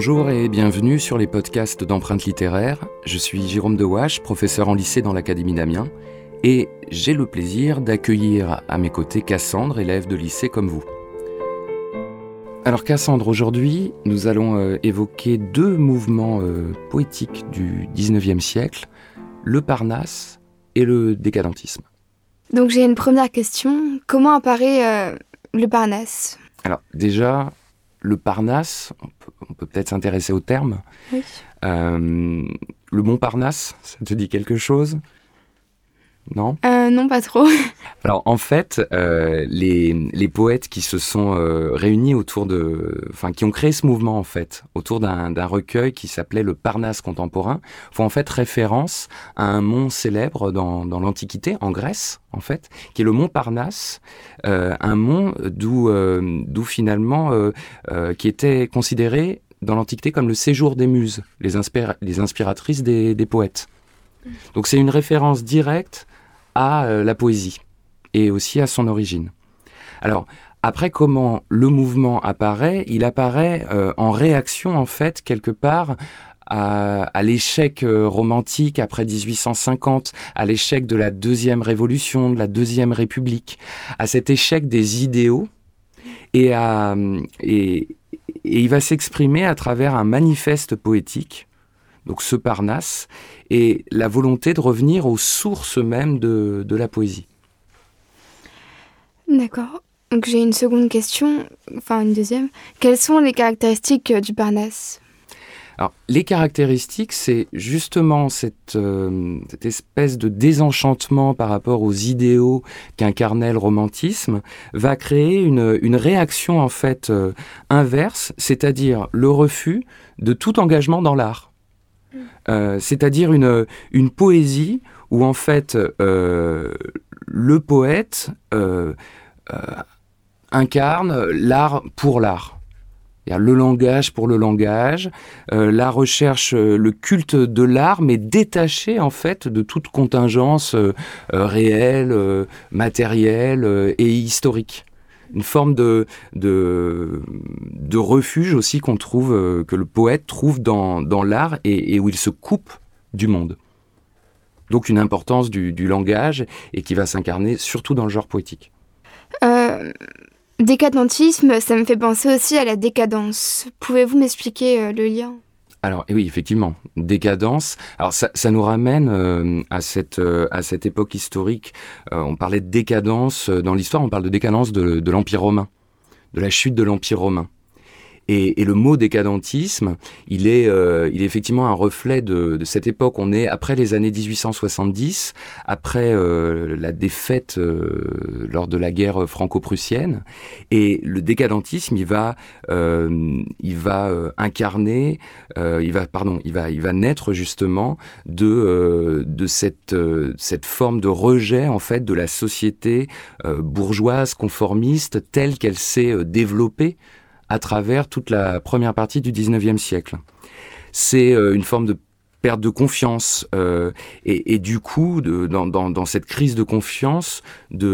Bonjour et bienvenue sur les podcasts d'Empreintes littéraires. Je suis Jérôme Dewache, professeur en lycée dans l'Académie d'Amiens, et j'ai le plaisir d'accueillir à mes côtés Cassandre, élève de lycée comme vous. Alors Cassandre, aujourd'hui, nous allons évoquer deux mouvements poétiques du XIXe siècle, le Parnasse et le décadentisme. Donc j'ai une première question. Comment apparaît le Parnasse ? Alors déjà, le Parnasse, on peut peut-être s'intéresser au terme. Oui. Le Montparnasse, ça te dit quelque chose ? Non ? Non, pas trop. Alors en fait, les poètes qui se sont réunis qui ont créé ce mouvement en fait, autour d'un recueil qui s'appelait le Parnasse contemporain, font en fait référence à un mont célèbre dans l'Antiquité, en Grèce en fait, qui est le mont Parnasse, un mont d'où finalement qui était considéré dans l'Antiquité comme le séjour des muses, les inspiratrices des poètes. Donc c'est une référence directe à la poésie et aussi à son origine. Alors, après comment le mouvement apparaît, il apparaît en réaction en fait quelque part à l'échec romantique après 1850, à l'échec de la Deuxième Révolution, de la Deuxième République, à cet échec des idéaux et il va s'exprimer à travers un manifeste poétique, donc ce Parnasse, et la volonté de revenir aux sources même de la poésie. D'accord. Donc j'ai une seconde question, une deuxième. Quelles sont les caractéristiques du Parnasse ? Alors, les caractéristiques, c'est justement cette espèce de désenchantement par rapport aux idéaux qu'incarnait le romantisme, va créer une réaction en fait inverse, c'est-à-dire le refus de tout engagement dans l'art. C'est-à-dire une poésie où en fait le poète incarne l'art pour l'art. Le langage pour le langage, la recherche, le culte de l'art, mais détaché en fait de toute contingence réelle, matérielle et historique. Une forme de refuge aussi qu'on trouve, que le poète trouve dans l'art et où il se coupe du monde. Donc une importance du langage et qui va s'incarner surtout dans le genre poétique. Décadentisme, ça me fait penser aussi à la décadence. Pouvez-vous m'expliquer le lien ? Alors oui, effectivement, décadence. Alors ça nous ramène à cette époque historique. On parlait de décadence dans l'histoire. On parle de décadence de l'Empire romain, de la chute de l'Empire romain. Et le mot décadentisme, il est effectivement un reflet de cette époque. On est après les années 1870, après la défaite lors de la guerre franco-prussienne, et le décadentisme, il va incarner, il va naître justement de cette forme de rejet en fait de la société bourgeoise conformiste telle qu'elle s'est développée à travers toute la première partie du XIXe siècle. C'est une forme de perte de confiance et du coup, dans cette crise de confiance,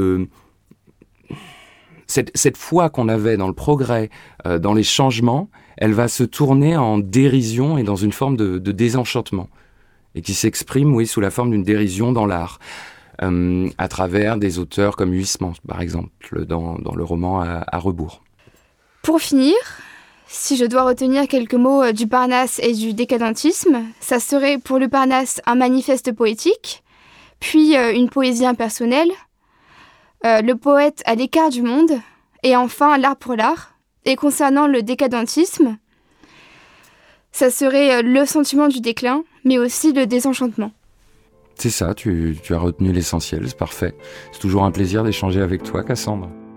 cette foi qu'on avait dans le progrès, dans les changements, elle va se tourner en dérision et dans une forme de désenchantement et qui s'exprime, sous la forme d'une dérision dans l'art. À travers des auteurs comme Huysmans, par exemple, dans le roman à rebours. Pour finir, si je dois retenir quelques mots du Parnasse et du décadentisme, ça serait pour le Parnasse un manifeste poétique, puis une poésie impersonnelle, le poète à l'écart du monde, et enfin l'art pour l'art. Et concernant le décadentisme, ça serait le sentiment du déclin, mais aussi le désenchantement. C'est ça, tu as retenu l'essentiel, c'est parfait. C'est toujours un plaisir d'échanger avec toi, Cassandre.